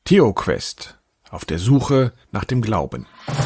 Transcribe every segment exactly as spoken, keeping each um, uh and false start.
TheoQuest. Auf der Suche nach dem Glauben.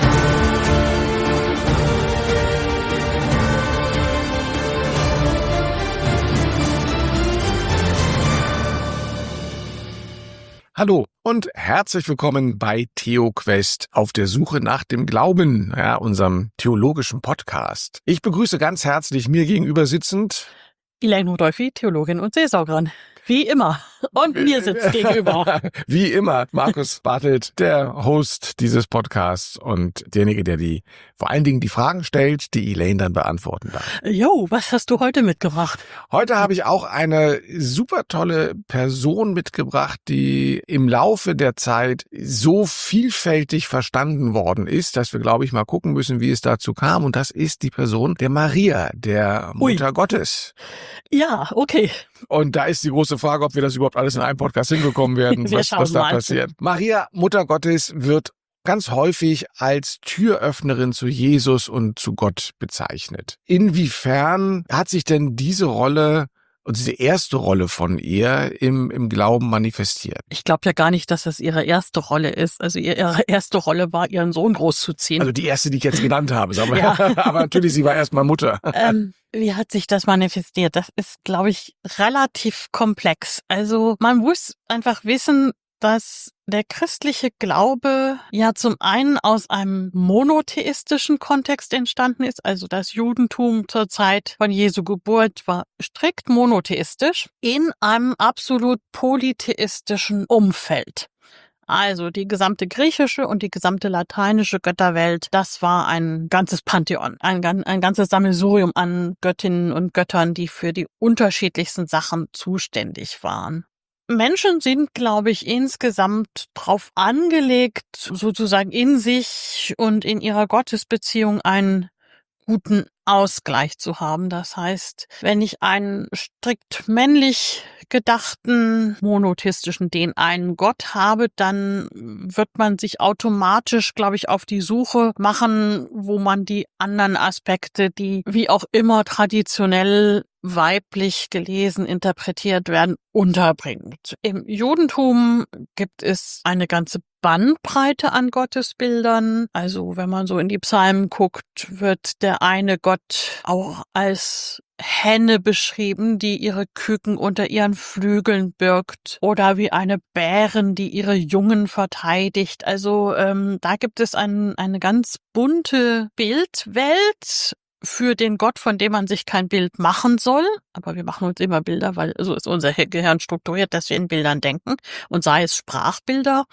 Hallo und herzlich willkommen bei TheoQuest auf der Suche nach dem Glauben, ja, unserem theologischen Podcast. Ich begrüße ganz herzlich mir gegenüber sitzend Elaine Rudolphi, Theologin und Seelsorgerin. Wie immer. Und mir sitzt gegenüber. Wie immer, Markus Bartelt, der Host dieses Podcasts und derjenige, der die vor allen Dingen die Fragen stellt, die Elaine dann beantworten darf. Jo, was hast du heute mitgebracht? Heute habe ich auch eine super tolle Person mitgebracht, die im Laufe der Zeit so vielfältig verstanden worden ist, dass wir, glaube ich, mal gucken müssen, wie es dazu kam. Und das ist die Person der Maria, der Mutter Ui. Gottes. Ja, okay. Und da ist die große Frage, ob wir das überhaupt alles in einem Podcast hinbekommen werden, was, was da passiert. Maria, Mutter Gottes, wird ganz häufig als Türöffnerin zu Jesus und zu Gott bezeichnet. Inwiefern hat sich denn diese Rolle und diese erste Rolle von ihr im, im Glauben manifestiert? Ich glaube ja gar nicht, dass das ihre erste Rolle ist. Also ihre erste Rolle war, ihren Sohn großzuziehen. Also die erste, die ich jetzt genannt habe. Aber, ja. aber natürlich, sie war erstmal Mutter. Ähm, wie hat sich das manifestiert? Das ist, glaube ich, relativ komplex. Also man muss einfach wissen, dass der christliche Glaube ja zum einen aus einem monotheistischen Kontext entstanden ist, also das Judentum zur Zeit von Jesu Geburt war strikt monotheistisch, in einem absolut polytheistischen Umfeld. Also die gesamte griechische und die gesamte lateinische Götterwelt, das war ein ganzes Pantheon, ein, ein ganzes Sammelsurium an Göttinnen und Göttern, die für die unterschiedlichsten Sachen zuständig waren. Menschen sind, glaube ich, insgesamt drauf angelegt, sozusagen in sich und in ihrer Gottesbeziehung einen guten Ausgleich zu haben. Das heißt, wenn ich einen strikt männlich gedachten, monotheistischen, den einen Gott habe, dann wird man sich automatisch, glaube ich, auf die Suche machen, wo man die anderen Aspekte, die wie auch immer traditionell weiblich gelesen, interpretiert werden, unterbringt. Im Judentum gibt es eine ganze Bandbreite an Gottesbildern. Also wenn man so in die Psalmen guckt, wird der eine Gott auch als Henne beschrieben, die ihre Küken unter ihren Flügeln birgt, oder wie eine Bärin, die ihre Jungen verteidigt. Also ähm, da gibt es ein, eine ganz bunte Bildwelt für den Gott, von dem man sich kein Bild machen soll. Aber wir machen uns immer Bilder, weil so ist unser Gehirn strukturiert, dass wir in Bildern denken. Und sei es Sprachbilder.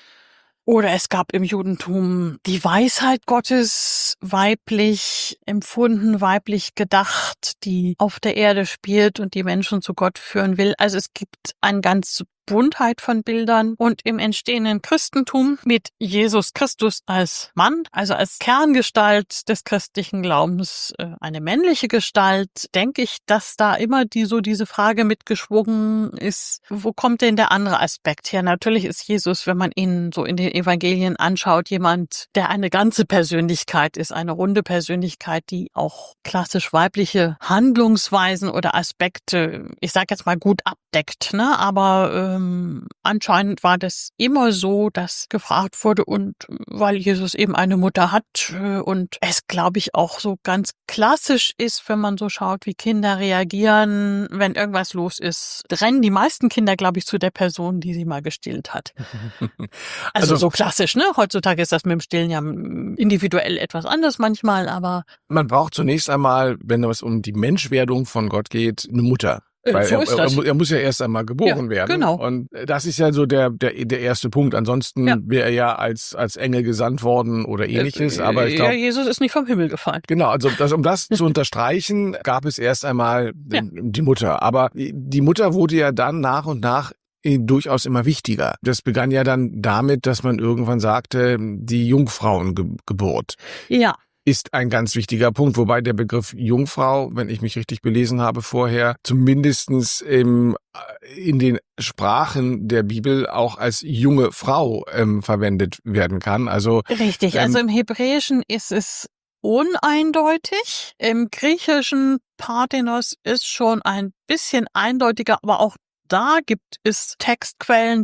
Oder es gab im Judentum die Weisheit Gottes, weiblich empfunden, weiblich gedacht, die auf der Erde spielt und die Menschen zu Gott führen will. Also es gibt eine ganze Buntheit von Bildern. Und im entstehenden Christentum mit Jesus Christus als Mann, also als Kerngestalt des christlichen Glaubens, eine männliche Gestalt, denke ich, dass da immer die so diese Frage mitgeschwungen ist, wo kommt denn der andere Aspekt her? Natürlich ist Jesus, wenn man ihn so in den Evangelien anschaut, jemand, der eine ganze Persönlichkeit ist, eine runde Persönlichkeit, die auch klassisch weibliche Handlungsweisen oder Aspekte, ich sage jetzt mal, gut abdeckt, ne? Aber ähm, anscheinend war das immer so, dass gefragt wurde, und weil Jesus eben eine Mutter hat äh, und es, glaube ich, auch so ganz klassisch ist, wenn man so schaut, wie Kinder reagieren, wenn irgendwas los ist, rennen die meisten Kinder, glaube ich, zu der Person, die sie mal gestillt hat. Also, also so klassisch, ne? Heutzutage ist das mit dem Stillen ja individuell etwas anders manchmal, aber man braucht zunächst einmal, wenn es um die Menschwerdung von Gott geht, eine Mutter. Weil so ist er, das. er, er muss ja erst einmal geboren Ja, werden. genau. Und das ist ja so der der der erste Punkt. Ansonsten Ja. wäre er ja als als Engel gesandt worden oder ähnliches. Äh, Aber ich ja, glaube, Jesus ist nicht vom Himmel gefallen. genau, also das, um das zu unterstreichen, gab es erst einmal Ja. die Mutter. Aber die Mutter wurde ja dann nach und nach durchaus immer wichtiger. Das begann ja dann damit, dass man irgendwann sagte, die Jungfrauengeburt. Ja. Ist ein ganz wichtiger Punkt, wobei der Begriff Jungfrau, wenn ich mich richtig belesen habe vorher, zumindestens im, in den Sprachen der Bibel auch als junge Frau ähm, verwendet werden kann. Also Richtig, ähm, also im Hebräischen ist es uneindeutig. Im griechischen Parthenos ist schon ein bisschen eindeutiger, aber auch da gibt es Textquellen, die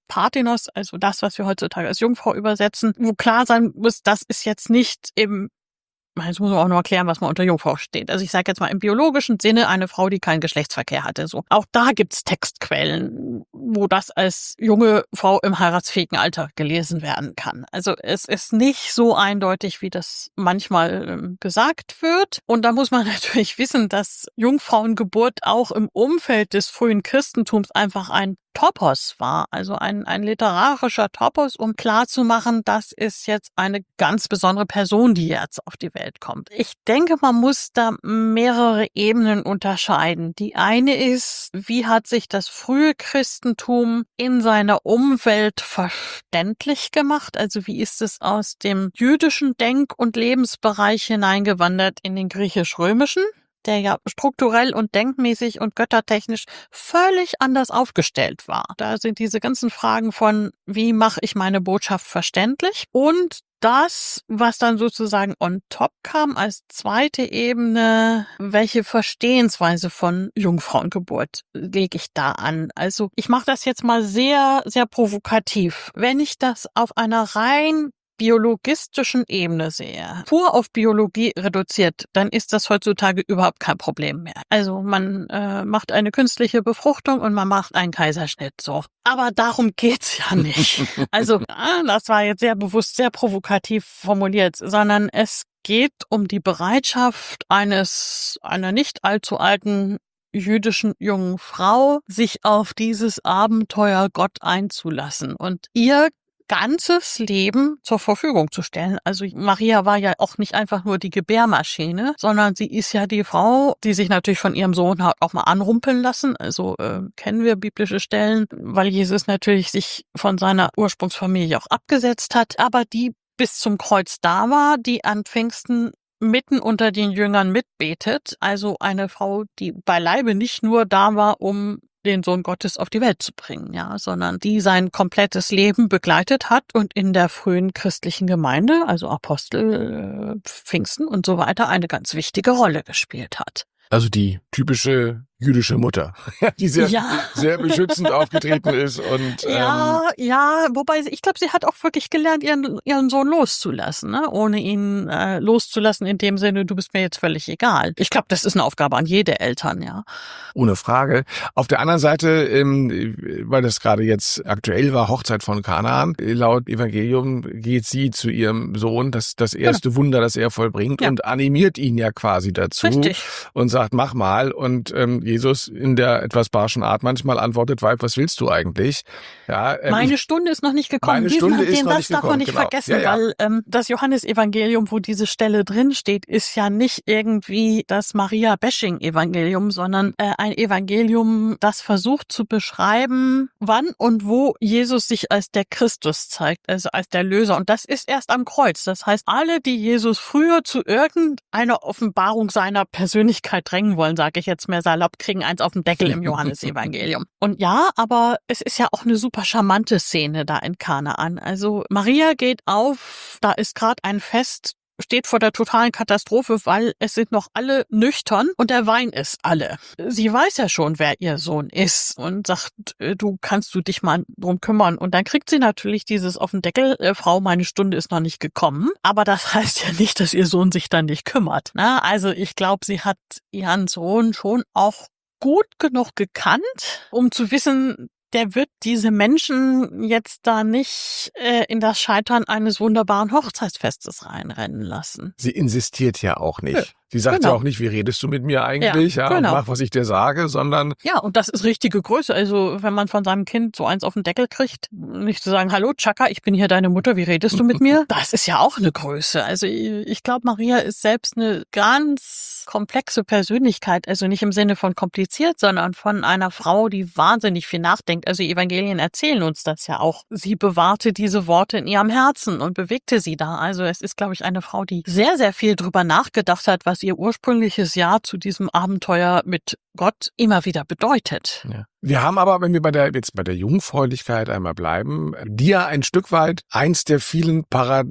Parthenos, also das, was wir heutzutage als Jungfrau übersetzen, wo klar sein muss, das ist jetzt nicht im Jetzt muss man auch noch erklären, was man unter Jungfrau steht. Also ich sage jetzt mal im biologischen Sinne eine Frau, die keinen Geschlechtsverkehr hatte. So, auch da gibt's Textquellen, wo das als junge Frau im heiratsfähigen Alter gelesen werden kann. Also es ist nicht so eindeutig, wie das manchmal ähm, gesagt wird. Und da muss man natürlich wissen, dass Jungfrauengeburt auch im Umfeld des frühen Christentums einfach ein Topos war, also ein, ein literarischer Topos, um klarzumachen, das ist jetzt eine ganz besondere Person, die jetzt auf die Welt kommt. Ich denke, man muss da mehrere Ebenen unterscheiden. Die eine ist, wie hat sich das frühe Christentum in seiner Umwelt verständlich gemacht? Also wie ist es aus dem jüdischen Denk- und Lebensbereich hineingewandert in den griechisch-römischen, der ja strukturell und denkmäßig und göttertechnisch völlig anders aufgestellt war. Da sind diese ganzen Fragen von, wie mache ich meine Botschaft verständlich? Und das, was dann sozusagen on top kam als zweite Ebene, welche Verstehensweise von Jungfrauengeburt lege ich da an? Also ich mache das jetzt mal sehr, sehr provokativ. Wenn ich das auf einer rein biologistischen Ebene sehe, pur auf Biologie reduziert, dann ist das heutzutage überhaupt kein Problem mehr. Also man äh, macht eine künstliche Befruchtung und man macht einen Kaiserschnitt, so. Aber darum geht's ja nicht. Also äh, das war jetzt sehr bewusst, sehr provokativ formuliert, sondern es geht um die Bereitschaft eines einer nicht allzu alten jüdischen jungen Frau, sich auf dieses Abenteuer Gott einzulassen und ihr ganzes Leben zur Verfügung zu stellen. Also Maria war ja auch nicht einfach nur die Gebärmaschine, sondern sie ist ja die Frau, die sich natürlich von ihrem Sohn hat auch mal anrumpeln lassen. Also äh, kennen wir biblische Stellen, weil Jesus natürlich sich von seiner Ursprungsfamilie auch abgesetzt hat, aber die bis zum Kreuz da war, die an Pfingsten mitten unter den Jüngern mitbetet. Also eine Frau, die beileibe nicht nur da war, um den Sohn Gottes auf die Welt zu bringen, ja, sondern die sein komplettes Leben begleitet hat und in der frühen christlichen Gemeinde, also Apostel, äh, Pfingsten und so weiter, eine ganz wichtige Rolle gespielt hat. Also die typische jüdische Mutter, die sehr, ja. sehr beschützend aufgetreten ist und ja, ähm, ja, wobei ich glaube, sie hat auch wirklich gelernt, ihren ihren Sohn loszulassen, ne? Ohne ihn äh, loszulassen in dem Sinne, du bist mir jetzt völlig egal. Ich glaube, das ist eine Aufgabe an jede Eltern, ja. Ohne Frage. Auf der anderen Seite, ähm, weil das gerade jetzt aktuell war, Hochzeit von Kanaan, laut Evangelium geht sie zu ihrem Sohn, das das erste ja. Wunder, das er vollbringt, ja. und animiert ihn ja quasi dazu. Richtig. Und sagt, mach mal. Und ähm, Jesus in der etwas barschen Art manchmal antwortet, Weib, was willst du eigentlich? Ja, ähm, meine Stunde ist noch nicht gekommen. Meine Diesen, Stunde ist den noch Satz nicht gekommen. darf man nicht genau. vergessen, ja, ja. weil ähm, das Johannesevangelium, wo diese Stelle drin steht, ist ja nicht irgendwie das Maria-Bashing-Evangelium, sondern äh, ein Evangelium, das versucht zu beschreiben, wann und wo Jesus sich als der Christus zeigt, also als der Löser. Und das ist erst am Kreuz. Das heißt, alle, die Jesus früher zu irgendeiner Offenbarung seiner Persönlichkeit drängen wollen, sage ich jetzt mehr salopp, kriegen eins auf den Deckel im Johannesevangelium. Und ja, aber es ist ja auch eine super charmante Szene da in Kanaan. Also Maria geht auf, da ist gerade ein Fest, steht vor der totalen Katastrophe, weil es sind noch alle nüchtern und der Wein ist alle. Sie weiß ja schon, wer ihr Sohn ist und sagt, du kannst du dich mal drum kümmern. Und dann kriegt sie natürlich dieses auf den Deckel, äh, Frau, meine Stunde ist noch nicht gekommen. Aber das heißt ja nicht, dass ihr Sohn sich dann nicht kümmert. Na, also ich glaube, sie hat ihren Sohn schon auch gut genug gekannt, um zu wissen, der wird diese Menschen jetzt da nicht äh, in das Scheitern eines wunderbaren Hochzeitsfestes reinrennen lassen. Sie insistiert ja auch nicht. Ja. Sie sagt Genau. ja auch nicht, wie redest du mit mir eigentlich, ja, Ja, genau. und mach, was ich dir sage, sondern... Ja, und das ist richtige Größe. Also wenn man von seinem Kind so eins auf den Deckel kriegt, nicht zu sagen, hallo Chaka, ich bin hier deine Mutter, wie redest du mit mir? Das ist ja auch eine Größe. Also ich glaube, Maria ist selbst eine ganz komplexe Persönlichkeit. Also nicht im Sinne von kompliziert, sondern von einer Frau, die wahnsinnig viel nachdenkt. Also die Evangelien erzählen uns das ja auch. Sie bewahrte diese Worte in ihrem Herzen und bewegte sie da. Also es ist, glaube ich, eine Frau, die sehr, sehr viel drüber nachgedacht hat, was ihr ursprüngliches Ja zu diesem Abenteuer mit Gott immer wieder bedeutet. Ja. Wir haben aber, wenn wir bei der, jetzt bei der Jungfräulichkeit einmal bleiben, die ja ein Stück weit eins der vielen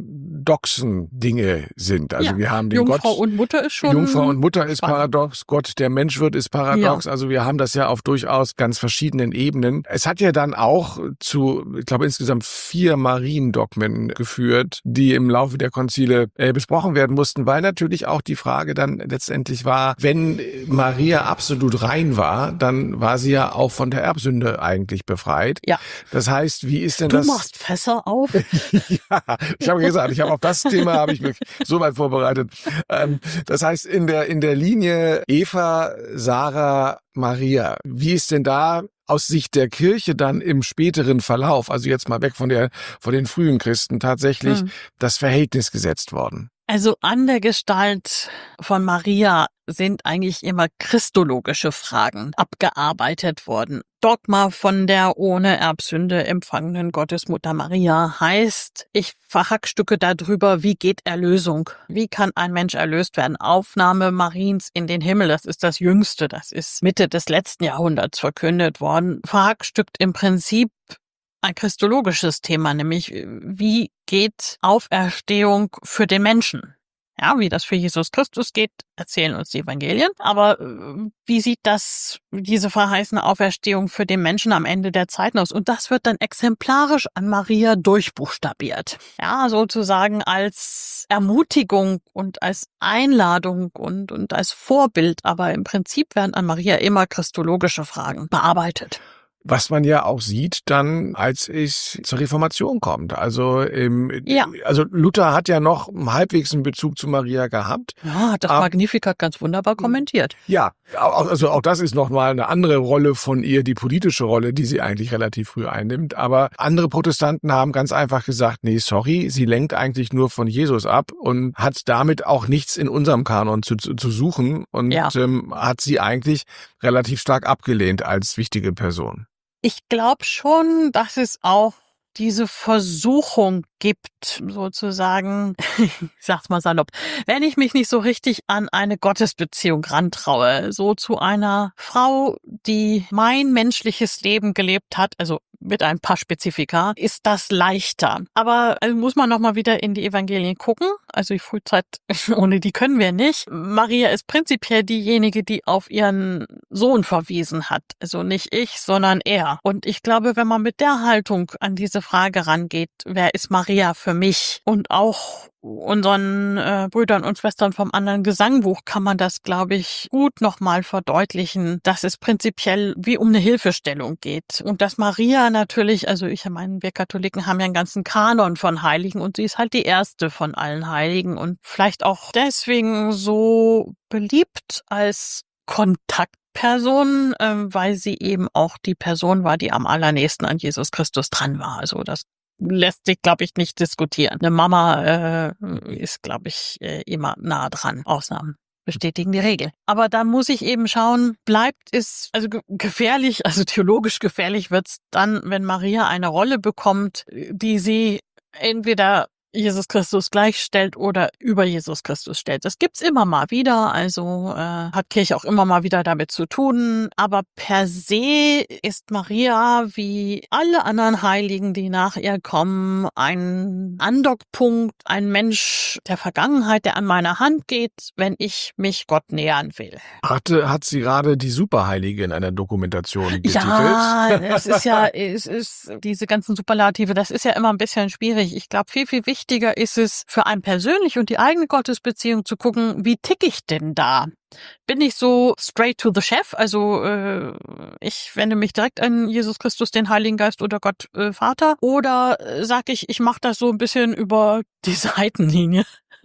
paradoxen Dinge sind. Also ja, wir haben den Jungfrau Gott, und Mutter ist schon Jungfrau und Mutter ist spannend. paradox, Gott, der Mensch wird, ist paradox. Ja. Also wir haben das ja auf durchaus ganz verschiedenen Ebenen. Es hat ja dann auch zu, ich glaube, insgesamt vier Mariendogmen geführt, die im Laufe der Konzile äh, besprochen werden mussten, weil natürlich auch die Frage dann letztendlich war, wenn Maria absolut rein war, dann war sie ja auch von der Erbsünde eigentlich befreit. Ja. Das heißt, wie ist denn du das? Du machst Fässer auf. Ja, ich habe gesagt, ich habe auf das Thema habe ich mich so weit vorbereitet. Ähm, das heißt, in der in der Linie Eva, Sarah, Maria, wie ist denn da aus Sicht der Kirche dann im späteren Verlauf, also jetzt mal weg von der von den frühen Christen, tatsächlich hm. das Verhältnis gesetzt worden? Also an der Gestalt von Maria sind eigentlich immer christologische Fragen abgearbeitet worden. Dogma von der ohne Erbsünde empfangenen Gottesmutter Maria heißt, ich verhackstücke darüber, wie geht Erlösung? Wie kann ein Mensch erlöst werden? Aufnahme Mariens in den Himmel, das ist das Jüngste, das ist Mitte des letzten Jahrhunderts verkündet worden. Verhackstückt im Prinzip ein christologisches Thema, nämlich wie geht Auferstehung für den Menschen? Ja, wie das für Jesus Christus geht, erzählen uns die Evangelien. Aber wie sieht das, diese verheißene Auferstehung für den Menschen am Ende der Zeiten aus? Und das wird dann exemplarisch an Maria durchbuchstabiert. Ja, sozusagen als Ermutigung und als Einladung und, und als Vorbild. Aber im Prinzip werden an Maria immer christologische Fragen bearbeitet. Was man ja auch sieht dann, als es zur Reformation kommt. Also, ähm, ja. also Luther hat ja noch halbwegs einen Bezug zu Maria gehabt. Ja, hat das Aber, Magnificat ganz wunderbar kommentiert. Ja, also auch das ist nochmal eine andere Rolle von ihr, die politische Rolle, die sie eigentlich relativ früh einnimmt. Aber andere Protestanten haben ganz einfach gesagt, nee, sorry, sie lenkt eigentlich nur von Jesus ab und hat damit auch nichts in unserem Kanon zu, zu, zu suchen und ja. ähm, hat sie eigentlich relativ stark abgelehnt als wichtige Person. Ich glaube schon, dass es auch diese Versuchung gibt, sozusagen, ich sag's mal salopp, wenn ich mich nicht so richtig an eine Gottesbeziehung rantraue, so zu einer Frau, die mein menschliches Leben gelebt hat, also mit ein paar Spezifika, ist das leichter. Aber also muss man nochmal wieder in die Evangelien gucken. Also die Frühzeit, ohne die können wir nicht. Maria ist prinzipiell diejenige, die auf ihren Sohn verwiesen hat. Also nicht ich, sondern er. Und ich glaube, wenn man mit der Haltung an diese Frage rangeht, wer ist Maria für mich? Und auch unseren äh, Brüdern und Schwestern vom anderen Gesangbuch kann man das, glaube ich, gut nochmal verdeutlichen, dass es prinzipiell wie um eine Hilfestellung geht. Und dass Maria natürlich, also ich meine, wir Katholiken haben ja einen ganzen Kanon von Heiligen und sie ist halt die erste von allen Heiligen und vielleicht auch deswegen so beliebt als Kontaktperson, äh, weil sie eben auch die Person war, die am allernächsten an Jesus Christus dran war. Also das lässt sich, glaube ich, nicht diskutieren. Eine Mama äh, ist, glaube ich, äh, immer nah dran. Ausnahmen bestätigen die Regel. Aber da muss ich eben schauen, bleibt es, also ge- gefährlich, also theologisch gefährlich wird's dann, wenn Maria eine Rolle bekommt, die sie entweder Jesus Christus gleichstellt oder über Jesus Christus stellt. Das gibt's immer mal wieder, also äh, hat Kirche auch immer mal wieder damit zu tun. Aber per se ist Maria wie alle anderen Heiligen, die nach ihr kommen, ein Andockpunkt, ein Mensch der Vergangenheit, der an meiner Hand geht, wenn ich mich Gott nähern will. Hatte, hat sie gerade die Superheilige in einer Dokumentation betitelt? Ja, es ist ja, es ist diese ganzen Superlative, das ist ja immer ein bisschen schwierig. Ich glaube, viel, viel wichtiger Wichtiger ist es für einen persönlich und die eigene Gottesbeziehung zu gucken, wie tick ich denn da? Bin ich so straight to the chef? Also äh, ich wende mich direkt an Jesus Christus, den Heiligen Geist oder Gott äh, Vater? Oder äh, sag ich, ich mache das so ein bisschen über die Seitenlinie?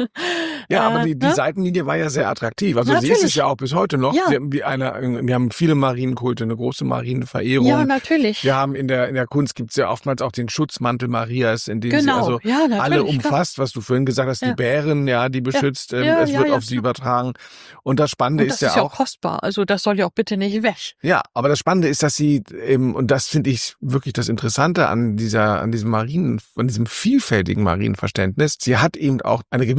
Ja, aber äh, die, die ne? Seitenlinie war ja sehr attraktiv. Also Natürlich. sie ist es ja auch bis heute noch. Ja. Wir, wir, eine, wir haben viele Marienkulte, eine große Marienverehrung. Ja, natürlich. Wir haben in der in der Kunst gibt's ja oftmals auch den Schutzmantel Marias, in dem genau. sie also ja, alle umfasst, klar. Was du vorhin gesagt hast, ja. die Bären, ja, die beschützt, ja. ähm, Ja, es ja, wird ja, auf sie klar. übertragen. Und das Spannende und das ist ja ist ja auch auch kostbar. Also das soll ja auch bitte nicht weg. Ja, aber das Spannende ist, dass sie eben, und das finde ich wirklich das Interessante an dieser, an diesem Marien, an diesem vielfältigen Marienverständnis, sie hat eben auch eine gewisse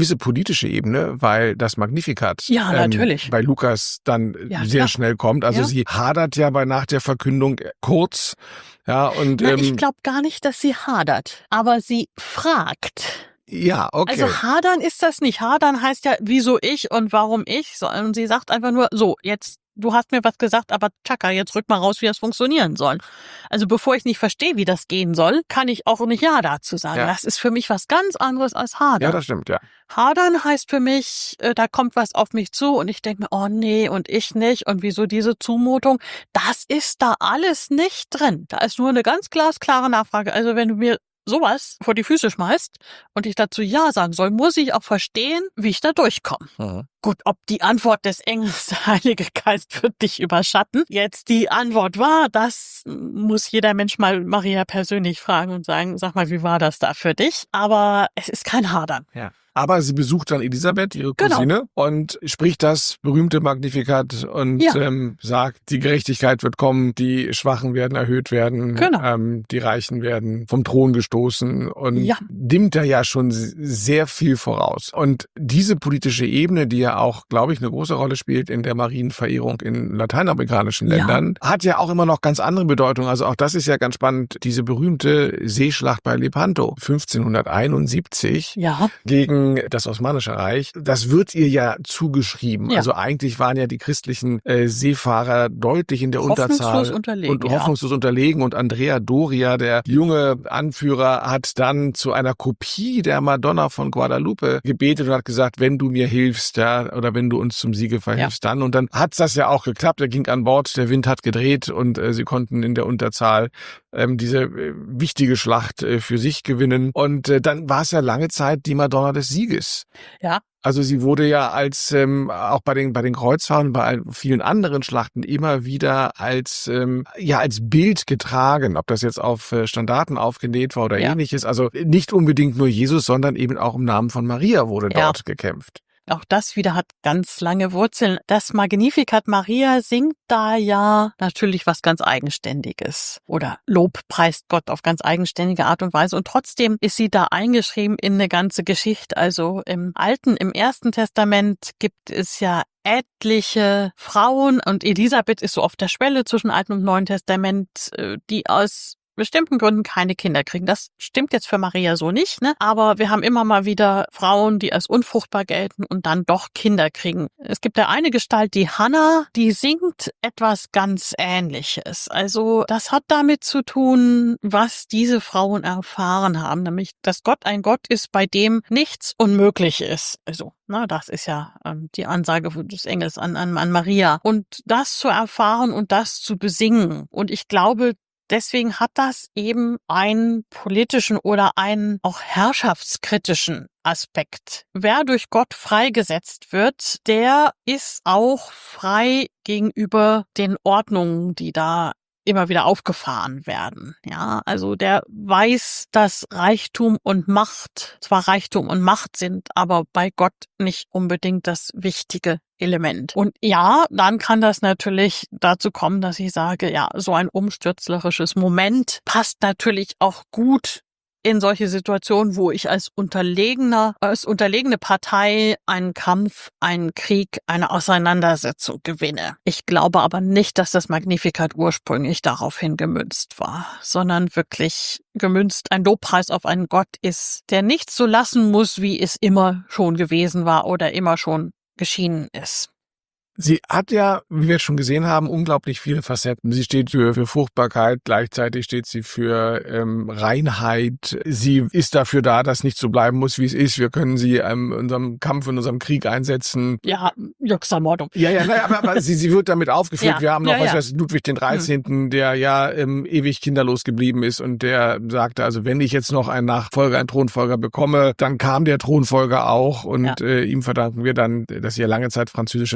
gewisse politische Ebene, weil das Magnificat ja, natürlich. Ähm, bei Lukas dann ja, sehr klar. schnell kommt. Also ja. sie hadert ja bei nach der Verkündung kurz. Ja, und, Na, ähm, ich glaube gar nicht, dass sie hadert, aber sie fragt. Ja, okay. Also hadern ist das nicht. Hadern heißt ja, wieso ich und warum ich. Und sie sagt einfach nur, so, jetzt, du hast mir was gesagt, aber tschakka, jetzt rück mal raus, wie das funktionieren soll. Also bevor ich nicht verstehe, wie das gehen soll, kann ich auch nicht Ja dazu sagen. Ja. Das ist für mich was ganz anderes als hadern. Ja, das stimmt, ja. Hadern heißt für mich, äh, da kommt was auf mich zu und ich denke mir, oh nee, und ich nicht und wieso diese Zumutung. Das ist da alles nicht drin. Da ist nur eine ganz glasklare Nachfrage. Also wenn du mir sowas vor die Füße schmeißt und ich dazu Ja sagen soll, muss ich auch verstehen, wie ich da durchkomme. Mhm. Gut, ob die Antwort des Engels, der Heilige Geist, wird dich überschatten. Jetzt die Antwort war, das muss jeder Mensch mal Maria persönlich fragen und sagen, sag mal, wie war das da für dich? Aber es ist kein Hadern. Ja. Aber sie besucht dann Elisabeth, ihre Cousine, genau. und spricht das berühmte Magnificat und ja. ähm, sagt, die Gerechtigkeit wird kommen, die Schwachen werden erhöht werden, genau. ähm, die Reichen werden vom Thron gestoßen und ja. nimmt da ja schon sehr viel voraus. Und diese politische Ebene, die ja auch, glaube ich, eine große Rolle spielt in der Marienverehrung in lateinamerikanischen Ländern, ja. hat ja auch immer noch ganz andere Bedeutung. Also auch das ist ja ganz spannend, diese berühmte Seeschlacht bei Lepanto, fünfzehnhunderteinundsiebzig, ja. gegen das Osmanische Reich, das wird ihr ja zugeschrieben. Ja. Also eigentlich waren ja die christlichen äh, Seefahrer deutlich in der hoffnungslos Unterzahl unterlegen, und hoffnungslos ja. unterlegen. Und Andrea Doria, der junge Anführer, hat dann zu einer Kopie der Madonna von Guadalupe gebetet und hat gesagt, wenn du mir hilfst, ja, oder wenn du uns zum Siege verhilfst, ja. dann. Und dann hat's das ja auch geklappt. Er ging an Bord, der Wind hat gedreht und äh, sie konnten in der Unterzahl ähm, diese äh, wichtige Schlacht äh, für sich gewinnen. Und äh, dann war es ja lange Zeit die Madonna des Sieges. Ja. Also sie wurde ja als ähm, auch bei den bei den Kreuzfahrten, bei vielen anderen Schlachten immer wieder als ähm, ja als Bild getragen, ob das jetzt auf äh, Standarten aufgenäht war oder ja. ähnliches. Also nicht unbedingt nur Jesus, sondern eben auch im Namen von Maria wurde ja. dort gekämpft. Auch das wieder hat ganz lange Wurzeln. Das Magnificat Maria singt da ja natürlich was ganz Eigenständiges oder Lob preist Gott auf ganz eigenständige Art und Weise. Und trotzdem ist sie da eingeschrieben in eine ganze Geschichte. Also im Alten, im Ersten Testament gibt es ja etliche Frauen und Elisabeth ist so auf der Schwelle zwischen Alten und Neuen Testament, die aus bestimmten Gründen keine Kinder kriegen. Das stimmt jetzt für Maria so nicht, ne? Aber wir haben immer mal wieder Frauen, die als unfruchtbar gelten und dann doch Kinder kriegen. Es gibt ja eine Gestalt, die Hannah, die singt etwas ganz Ähnliches. Also das hat damit zu tun, was diese Frauen erfahren haben, nämlich, dass Gott ein Gott ist, bei dem nichts unmöglich ist. Also, na, das ist ja ähm, die Ansage des Engels an, an, an Maria. Und das zu erfahren und das zu besingen. Und ich glaube, deswegen hat das eben einen politischen oder einen auch herrschaftskritischen Aspekt. Wer durch Gott freigesetzt wird, der ist auch frei gegenüber den Ordnungen, die da immer wieder aufgefahren werden. Ja, also der weiß, dass Reichtum und Macht zwar Reichtum und Macht sind, aber bei Gott nicht unbedingt das wichtige Element. Und ja, dann kann das natürlich dazu kommen, dass ich sage, ja, so ein umstürzlerisches Moment passt natürlich auch gut in solche Situationen, wo ich als unterlegener, als unterlegene Partei einen Kampf, einen Krieg, eine Auseinandersetzung gewinne. Ich glaube aber nicht, dass das Magnificat ursprünglich daraufhin gemünzt war, sondern wirklich gemünzt ein Lobpreis auf einen Gott ist, der nichts so lassen muss, wie es immer schon gewesen war oder immer schon geschienen ist. Sie hat ja, wie wir schon gesehen haben, unglaublich viele Facetten. Sie steht für, für Fruchtbarkeit, gleichzeitig steht sie für ähm, Reinheit. Sie ist dafür da, dass nicht so bleiben muss, wie es ist. Wir können sie ähm, in unserem Kampf, in unserem Krieg einsetzen. Ja, Juxamordung. Ja, ja, naja, aber, aber sie, sie wird damit aufgeführt. Ja, wir haben noch, ja, was ja. weiß Ludwig den dreizehnten, der ja ähm, ewig kinderlos geblieben ist und der sagte, also wenn ich jetzt noch einen Nachfolger, einen Thronfolger bekomme, dann kam der Thronfolger auch und ja. äh, ihm verdanken wir dann, dass sie ja lange Zeit französische Nationalheilsarmee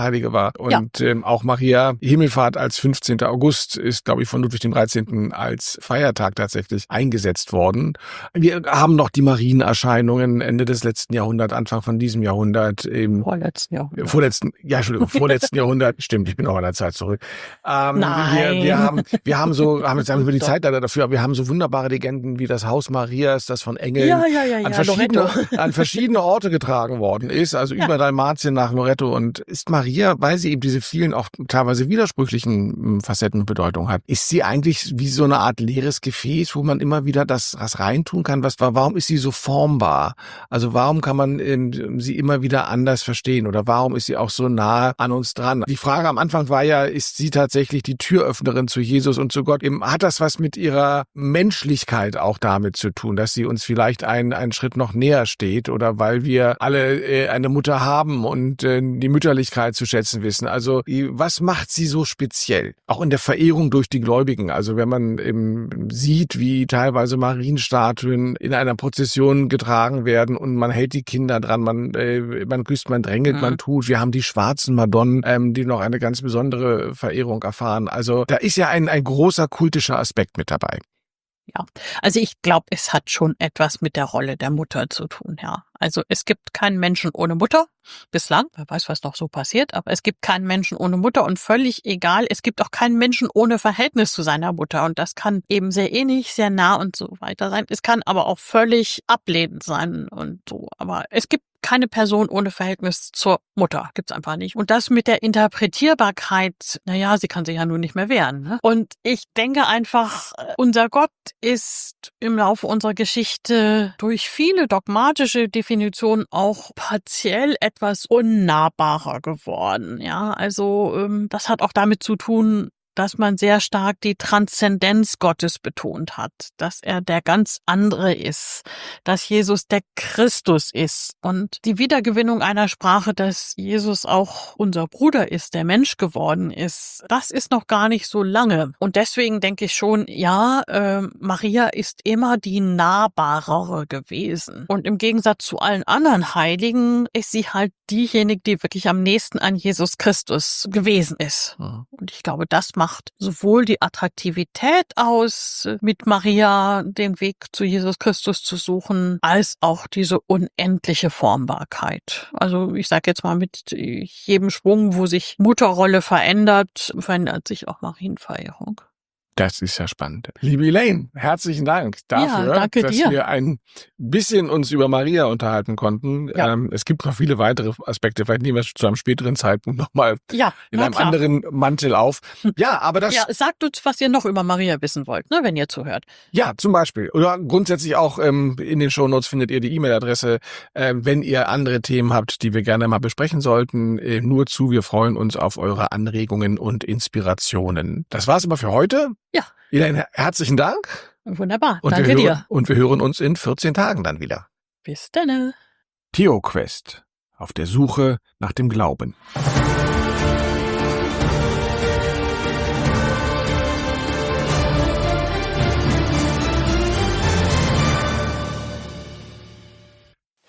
Nationalheilige war. Und ja. ähm, auch Maria Himmelfahrt als fünfzehnten August ist, glaube ich, von Ludwig dem dreizehnten als Feiertag tatsächlich eingesetzt worden. Wir haben noch die Marienerscheinungen Ende des letzten Jahrhunderts, Anfang von diesem Jahrhundert. Im vorletzten Jahrhundert. Vorletzten, ja, Entschuldigung, vorletzten Jahrhundert. Stimmt, ich bin auch in der Zeit zurück. Ähm, Nein. Wir, wir haben, wir haben so, haben jetzt haben wir die Zeit leider dafür, aber wir haben so wunderbare Legenden wie das Haus Marias, das von Engeln ja, ja, ja, an, ja, verschiedene, an verschiedene Orte getragen worden ist, also ja. über Dalmatien nach Loreto. Und ist Maria, weil sie eben diese vielen auch teilweise widersprüchlichen Facetten und Bedeutung hat, ist sie eigentlich wie so eine Art leeres Gefäß, wo man immer wieder das was reintun kann? Was war, warum ist sie so formbar? Also warum kann man ähm, sie immer wieder anders verstehen? Oder warum ist sie auch so nah an uns dran? Die Frage am Anfang war ja, ist sie tatsächlich die Türöffnerin zu Jesus und zu Gott? Eben, hat das was mit ihrer Menschlichkeit auch damit zu tun, dass sie uns vielleicht einen, einen Schritt noch näher steht oder weil wir alle äh, eine Mutter haben und äh, die Mütterlichkeit zu schätzen wissen? Also was macht sie so speziell? Auch in der Verehrung durch die Gläubigen. Also wenn man eben sieht, wie teilweise Marienstatuen in einer Prozession getragen werden und man hält die Kinder dran, man, äh, man küsst, man drängelt, mhm. man tut. Wir haben die schwarzen Madonnen, ähm, die noch eine ganz besondere Verehrung erfahren. Also da ist ja ein, ein großer kultischer Aspekt mit dabei. Ja, also ich glaube, es hat schon etwas mit der Rolle der Mutter zu tun, ja. Also es gibt keinen Menschen ohne Mutter, bislang, wer weiß, was noch so passiert, aber es gibt keinen Menschen ohne Mutter und völlig egal, es gibt auch keinen Menschen ohne Verhältnis zu seiner Mutter und das kann eben sehr ähnlich, sehr nah und so weiter sein. Es kann aber auch völlig ablehnend sein und so, aber es gibt keine Person ohne Verhältnis zur Mutter. Gibt's einfach nicht. Und das mit der Interpretierbarkeit, naja, sie kann sich ja nun nicht mehr wehren. Ne? Und ich denke einfach, unser Gott ist im Laufe unserer Geschichte durch viele dogmatische Definitionen auch partiell etwas unnahbarer geworden. Ja, also ähm, das hat auch damit zu tun, dass man sehr stark die Transzendenz Gottes betont hat, dass er der ganz andere ist, dass Jesus der Christus ist und die Wiedergewinnung einer Sprache, dass Jesus auch unser Bruder ist, der Mensch geworden ist, das ist noch gar nicht so lange. Und deswegen denke ich schon, ja, äh, Maria ist immer die nahbarere gewesen. Und im Gegensatz zu allen anderen Heiligen ist sie halt diejenige, die wirklich am nächsten an Jesus Christus gewesen ist. Und ich glaube, das macht sowohl die Attraktivität aus, mit Maria den Weg zu Jesus Christus zu suchen, als auch diese unendliche Formbarkeit. Also ich sage jetzt mal, mit jedem Schwung, wo sich Mutterrolle verändert, verändert sich auch Marienverehrung. Das ist ja spannend. Liebe Elaine, herzlichen Dank dafür, ja, danke dass dir. wir ein bisschen uns über Maria unterhalten konnten. Ja. Ähm, es gibt noch viele weitere Aspekte, vielleicht nehmen wir es zu einem späteren Zeitpunkt nochmal ja, in einem klar. anderen Mantel auf. Ja, aber das... Ja, sagt uns, was ihr noch über Maria wissen wollt, ne, wenn ihr zuhört. Ja, zum Beispiel. Oder grundsätzlich auch ähm, in den Shownotes findet ihr die E-Mail-Adresse, äh, wenn ihr andere Themen habt, die wir gerne mal besprechen sollten. Äh, nur zu, wir freuen uns auf eure Anregungen und Inspirationen. Das war's aber für heute. Ja. Elaine, herzlichen Dank. Wunderbar, und danke wir hören, dir. Und wir hören uns in vierzehn Tagen dann wieder. Bis dann. TheoQuest. Auf der Suche nach dem Glauben.